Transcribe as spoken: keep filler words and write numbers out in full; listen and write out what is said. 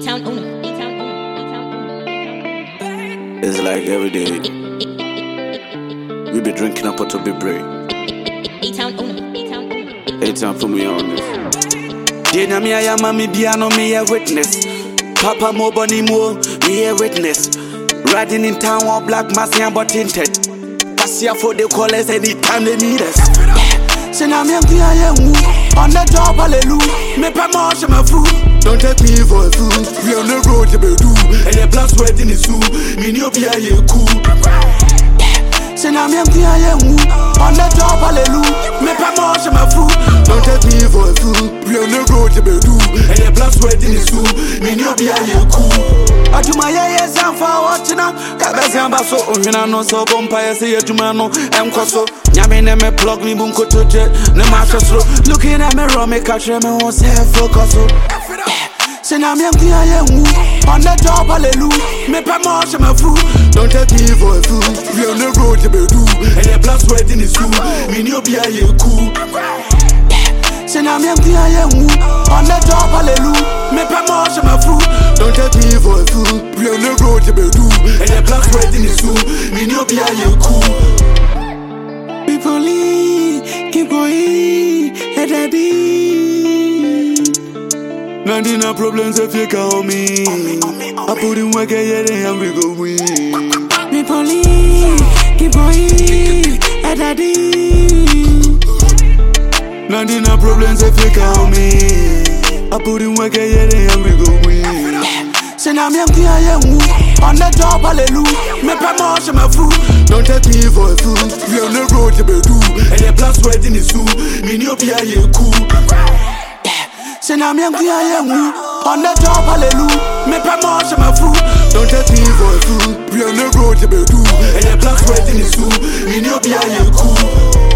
E-Town owner. E-Town owner. E-Town owner. It's like every day we be drinking up to be brave. E-Town owner. E-Town owner. E-Town put me on this. Dina mi aya mami piano me a witness. Papa mo boni mo me a witness. Riding in town all black mask and but tinted. Cassia for the callers anytime they need us. Say na me am aya mu on the job hallelujah. Me pa mo she my fool. Don't take me for a fool. We on the road to be do. And the black sweat in the zoo. Me ni obi aye cool. Say na me am aya mu on the job hallelujah. Me pa mo she my fool. Don't take me for a fool. We on the road to be do. And the black sweat in the zoo. Me ni obi aye cool. Ajuma ye ye zamfa watchina. Kabese amba so ohina no so bompa ye say ajuma no enkoso. Nyame ne me plug me bunko toje. Ne ma slow. Looking at me ro me catch me won say focus. Say na me am aya mu on the job hallelujah. Me pa mo she my fool. Don't take me for a fool. We on the road to be do. And the black sweat in the zoo. Me ni obi aye cool. Say na me am aya mu on the job hallelujah. Me pa mo she my fool. Don't take me for a fool. We on the road to be do. And the black sweat in the zoo. Me ni obi aye cool. People keep going, head a deep. Nothing no problems if you call me. I put in work and we go win. People keep going, head a deep. Nothing no problems if you call me. I put in work and we go win. Say na me am aya mu on the job hallelujah. Me pa mo she my fool. Don't take me for a fool. We on the road to be do. And the black sweat in the zoo. Me ni obi aye cool. Say na me am aya mu on the job hallelujah. Me pa mo she my fool. Don't take me for a fool. We on the road to be do. And the black sweat in the zoo. Me ni obi aye cool.